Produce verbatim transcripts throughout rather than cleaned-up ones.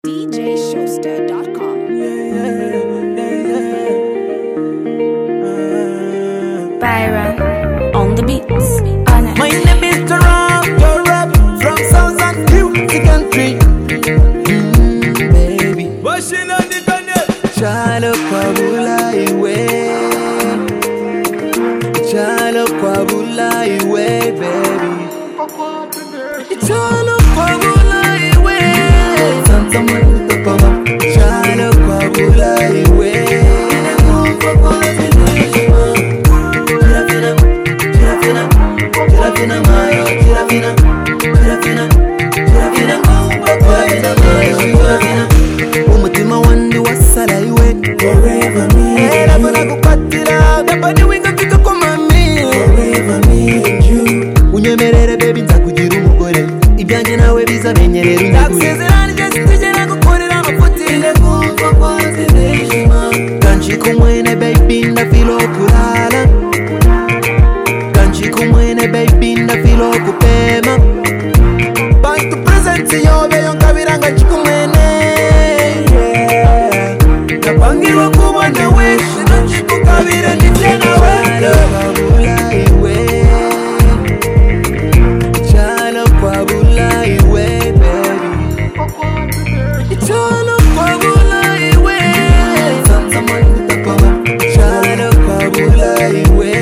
D J Showster dot com. Yeah, yeah, yeah, yeah. Byron on the beats. My name is Tarab, Tarab from Southern Beauty Country. Mm, baby, Washing on the tunnel. Chalo kwabula iwe, Chalo kwabula iwe, baby. Chalo kwabula iwe, Santa Manuta Pama. Chalo kwabula iwe. Girafina mayo, girafina, girafina, girafina, girafina mayo, girafina. Umutima wandi wasala iwe, forever me. Era bona kupatira, dabadi winga fika kwa mami, forever me and you. Unyemerere baby nzakugira umugore, ibyanjye nawe bizamenyerera unyegure. Ndakusezerana igihe kitugera gukorera amafuti, ndakumva kwanze ndishima. Kanchi kumwene baby ndafilo kulala. Kumwene baby ndafilo kupema. Back to present yobe yonkabiranga chikumwene. Napangirwa kuba nawe shino chikukabire ndite nawe. Chalo kwabula iwe, Chalo kwabula iwe baby. Chalo kwabula iwe, Santa Manuta Pama. Chalo kwabula iwe.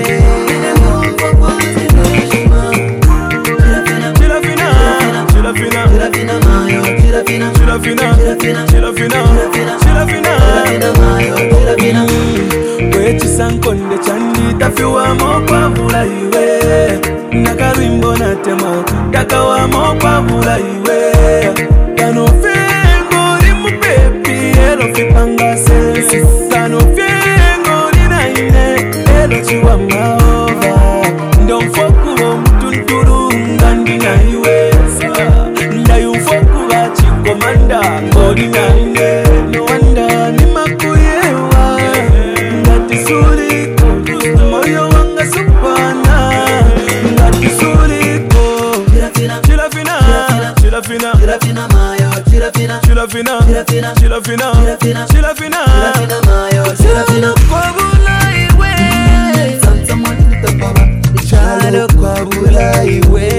Girafina mayo, girafina, Girafina, girafina, girafina, girafina, girafina mayo, girafina. Kwechi sankonde chandi tafiwa mokwa mula iwe. Nakarimbo na tema takawa mokwa mula iwe. Kano fengo rimu pepi ero fipanga sensi. Kano fengo rina ine ero chiwa maova. Ndonfoku wa mtunturu ngandi na iwe. Ndayufokuwa chikomanda ngodi nane. No wonder ni makuyewa ngati suliko moyo wanga supana ngati suliko. Girafina, Girafina, girafina, girafina mayo, girafina, girafina, girafina, girafina, girafina, girafina, girafina mayo, girafina. kwabula iwe. Santa Manuta Pama. Chalo kwabula iwe.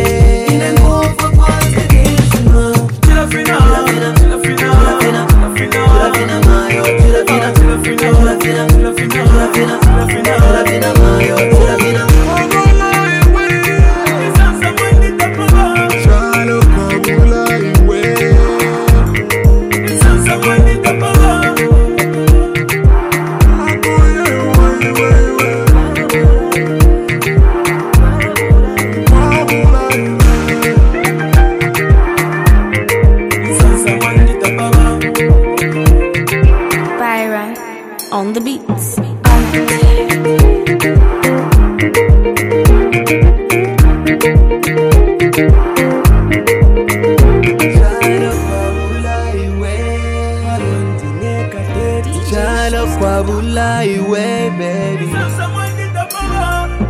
Girafina, girafina, girafina, Girafina mayo, girafina, girafina, girafina, girafina, girafina, girafina, girafina mayo, girafina. Chalo kwabula iwe. Byron on the beats. Chalo kwabula iwe. Chalo kwabula iwe, baby.